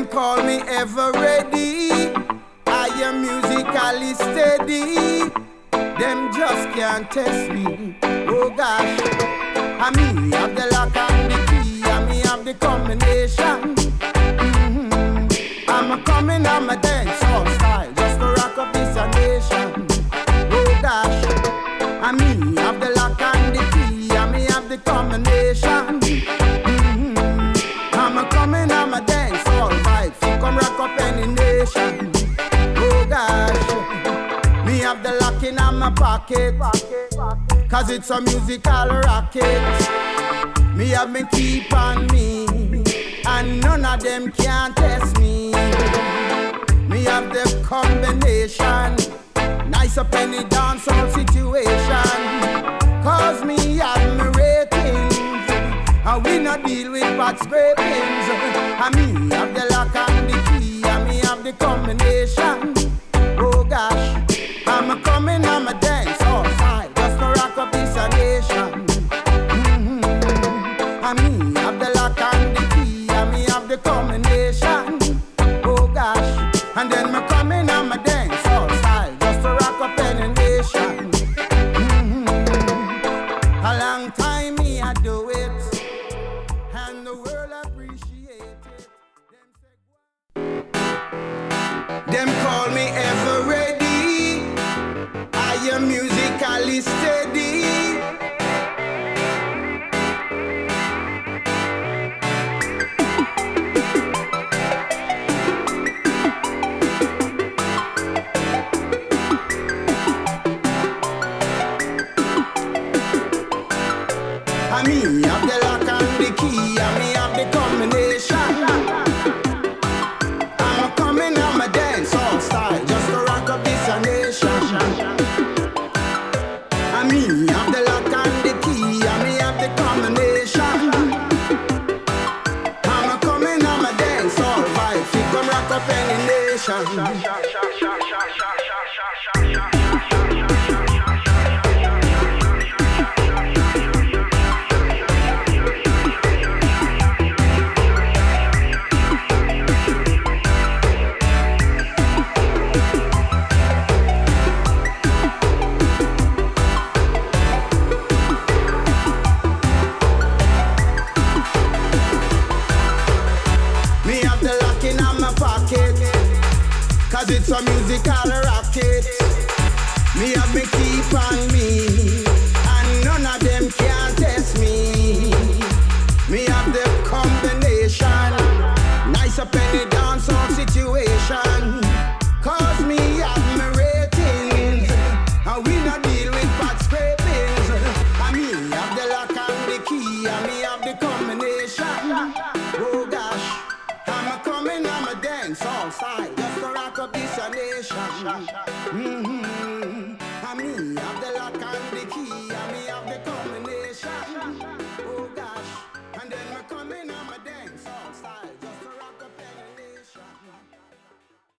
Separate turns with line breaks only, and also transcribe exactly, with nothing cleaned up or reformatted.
call me ever ready. I am musically steady. Them just can't test me. Oh gosh, I me have the lock and the key, I me have the combination. Mm-hmm. I'm a coming, I'm a dance all style, just to rock up this nation. Oh gosh, I me have the lock and the key, I me have the combination. Mm-hmm. I'm a coming, I'm a dance all right, so come rock up any nation. Oh gosh, me have the lock in my pocket, cause it's a musical rocket. Me have me keep on me, and none of them can test me. Me have the combination, nice up any dancehall situation. Cause me have me ratings, and we not deal with bad scrapings. And me have the lock and the key, and me have the combination. Oh gosh, I'm a coming, I'm a dance all side, just to rock up this nation. Mm-hmm. And me have the lock and the key, and me have the combination. Oh gosh, and then me coming, I'm a dance all side, just to rock up any nation. Mm-hmm. A long time me I do it, and the world appreciate it. Them call me ever ready. I am musically steady. I me have the lock and the key, I me have the combination. I'm a coming, I'm a dance all style, just to rock up this nation. I me have the lock and the key, I me have the combination. I'm a coming, I'm a dance all right, fi come rock up any nation. Cause it's a musical rocket. Me have me keep on me, and none of them can test me. Me have the combination, nice up any dancehall situation. Cause me have me ratings, and we not deal with bad scrapings. And me have the lock and the key, and me have the combination. Oh gosh, I'm a coming, I'm a dance all side, just to rock up this nation. Mm-hmm.